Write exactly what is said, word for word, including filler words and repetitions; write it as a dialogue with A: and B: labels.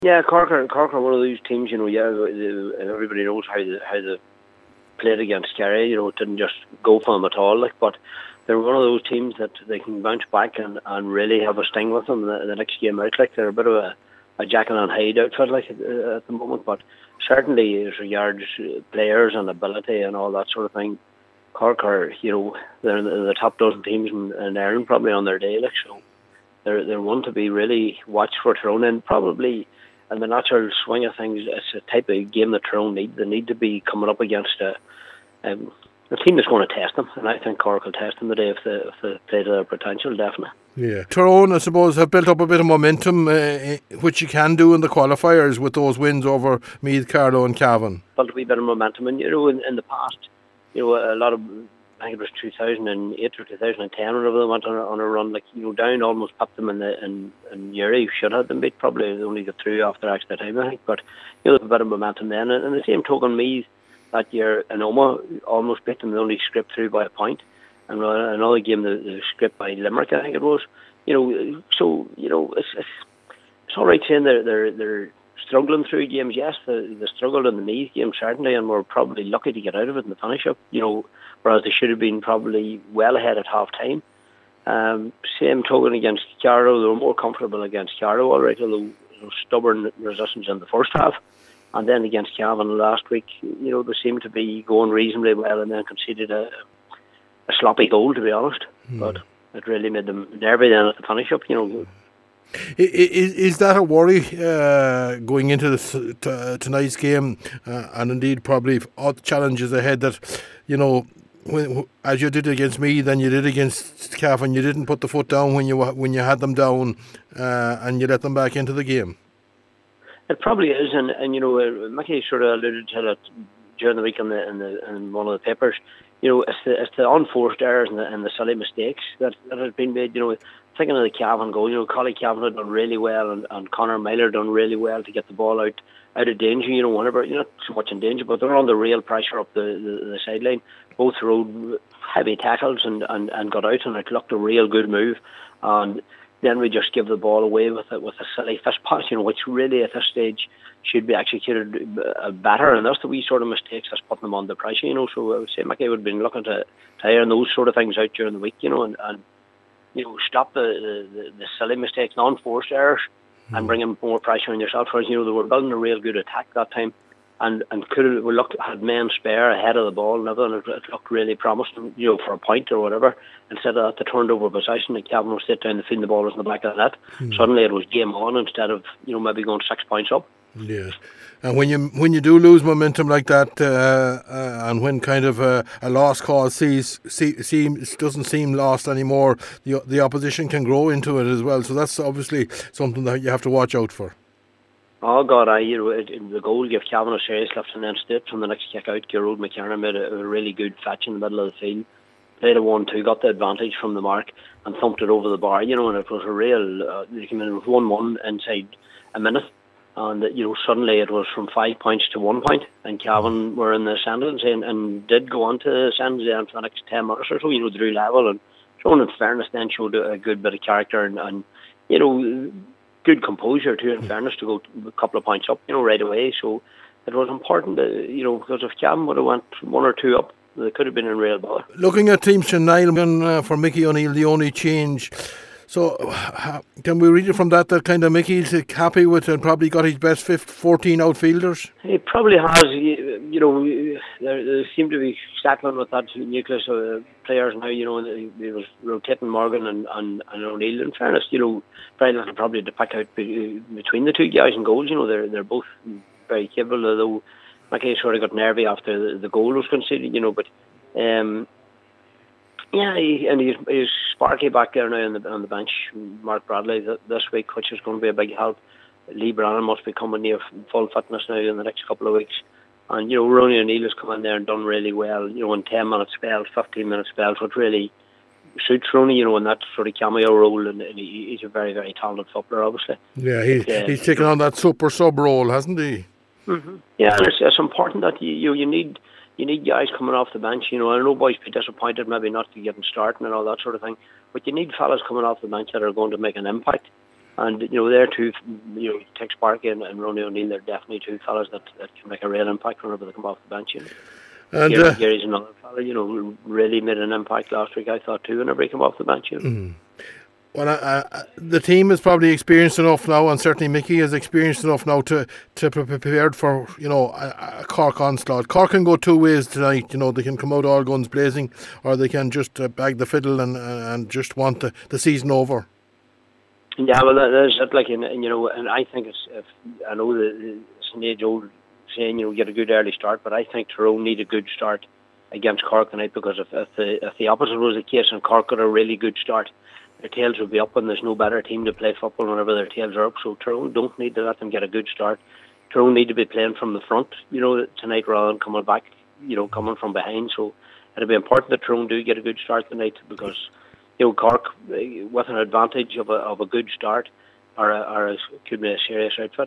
A: Yeah, Cork are, Cork are one of those teams, you know, yeah, everybody knows how they, how they played against Kerry, you know, it didn't just go for them at all, like, but they're one of those teams that they can bounce back and, and really have a sting with them the, the next game out, like, they're a bit of a, a Jekyll and Hyde outfit, like, at, at the moment, but certainly as regards players and ability and all that sort of thing, Cork are, you know, they're in the, the top dozen teams in, in Ireland probably on their day, like, so they're, they're one to be really watched for Tyrone, and probably in the natural swing of things, it's a type of game that Tyrone need. They need to be coming up against a, um, a team that's going to test them, and I think Cork will test them today if they, if they play to their potential, definitely.
B: Yeah. Tyrone, I suppose, have built up a bit of momentum, uh, which you can do in the qualifiers with those wins over Meath, Carlow and Cavan.
A: Built a wee bit of momentum, and you know, in, in the past, you know, a lot of, I think it was two thousand eight or two thousand ten, whenever they went on a, on a run, like, you know, Down almost popped them in the in, in Uri, should have been beat, probably they only got through after extra time, I think, but, you know, a bit of momentum then, and, and the same token, Meath that year in Oma almost beat them, they only scraped through by a point, and another game they, they scraped by Limerick, I think it was, you know, so, you know, it's it's, it's all right saying they're, they're, they're struggling through games, yes, they, they struggled in the Meath game, certainly, and we're probably lucky to get out of it in the finish-up, you know, whereas they should have been probably well ahead at half-time. Um, same token against Carlow, they were more comfortable against Carlow, all right, although you know, stubborn resistance in the first half. And then against Cavan last week, you know, they seemed to be going reasonably well and then conceded a, a sloppy goal, to be honest. Mm. But it really made them nervy then at the finish-up, you know.
B: Is, is that a worry uh, going into this, t- tonight's game, uh, and indeed probably all the challenges ahead that, you know, when, as you did against me, then you did against Cavan, you didn't put the foot down when you when you had them down, uh, and you let them back into the game?
A: It probably is, and, and you know, uh, Mickey sort of alluded to it during the week in, the, in, the, in one of the papers. You know, it's the, it's the unforced errors and the, and the silly mistakes that, that have been made. You know, thinking of the Cavan goal, you know, Collie Cavan had done really well, and, and Conor Myler done really well to get the ball out out of danger. You know, whenever you're not so much in danger, but they're under real pressure up the, the, the sideline. Both rode heavy tackles and, and, and got out, and it looked a real good move. And then we just give the ball away with it with a silly fist pass, you know, which really at this stage should be executed uh, better, and that's the wee sort of mistakes that's putting them under pressure, you know. So I would say Mickey would have been looking to, to iron those sort of things out during the week, you know, and, and you know, stop the, the, the silly mistakes, non-forced errors, mm. and bring in more pressure on yourself. Whereas, you know, they were building a real good attack that time, and and could have we looked had men spare ahead of the ball and everything. It, it looked really promising, you know, for a point or whatever. Instead of that, they turned over possession, and Cavan was sit down the field, the ball was in the back of the net. Mm. Suddenly, it was game on instead of, you know, maybe going six points up.
B: Yeah, and when you when you do lose momentum like that, uh, uh, and when kind of a, a lost cause sees see, seems doesn't seem lost anymore, the the opposition can grow into it as well. So that's obviously something that you have to watch out for.
A: Oh God, I you know it, it, the goal gave Cavan a serious lift, and then straight from the next kick out, Gerald McKernan made a, a really good fetch in the middle of the field, played a one-two, got the advantage from the mark, and thumped it over the bar. You know, and it was a real. Uh, they came in with one-one inside a minute. And, you know, suddenly it was from five points to one point, and Cavan were in the ascendancy and, and did go on to the ascendancy for the next ten minutes or so, you know, drew level, and showing in fairness then showed a good bit of character and, and you know, good composure too, in fairness, to go a couple of points up, you know, right away. So it was important, to, you know, because if Cavan would have went one or two up, they could have been in real bother.
B: Looking at Team Shanile, uh, for Mickey O'Neill, the only change. So, can we read it from that that kind of Mickey's happy with and probably got his best fifth, fourteen outfielders?
A: He probably has. You know, there, there seem to be settling with that nucleus of players now. You know, he was rotating Morgan and, and, and O'Neill. In fairness, you know, very little probably to pick out between the two guys in goals. You know, they're they're both very capable, although Mickey sort of got nervy after the, the goal was conceded. You know, but. Um, Yeah, he, and he's, he's Sparky back there now on the on the bench. Mark Bradley th- this week, which is going to be a big help. Lee Brannan must be coming near full fitness now in the next couple of weeks. And, you know, Ronnie O'Neill has come in there and done really well, you know, in ten minute spells, fifteen minute spells, which really suits Ronnie, you know, in that sort of cameo role. And, and he, he's a very, very talented footballer, obviously.
B: Yeah, he, uh, he's taken on that super sub role, hasn't he?
A: Mm-hmm. Yeah, and it's, it's important that you, you you need... You need guys coming off the bench, you know. I know boys be disappointed maybe not to get them starting and all that sort of thing, but you need fellas coming off the bench that are going to make an impact. And, you know, they're two, you know, Tex Sparky and, and Ronnie O'Neill, they're definitely two fellas that, that can make a real impact whenever they come off the bench. You know.
B: And
A: Gary,
B: uh,
A: Gary's another fella, you know, really made an impact last week, I thought, too, whenever he came off the bench. You know.
B: mm. Well, uh, uh, the team is probably experienced enough now, and certainly Mickey is experienced enough now to to be prepared for, you know, a, a Cork onslaught. Cork can go two ways tonight. You know, they can come out all guns blazing, or they can just uh, bag the fiddle and and just want the, the season over.
A: Yeah, well, there's that, like, and, and you know, and I think it's, if, I know that it's an age-old saying, you know, get a good early start, but I think Tyrone need a good start against Cork tonight, because if, if the if the opposite was the case and Cork got a really good start, their tails would be up, and there's no better team to play football whenever their tails are up. So Tyrone don't need to let them get a good start. Tyrone need to be playing from the front, you know, tonight, rather than coming back, you know, coming from behind. So it'll be important that Tyrone do get a good start tonight, because, you know, Cork, with an advantage of a of a good start, are a, are a, could be a serious outfit.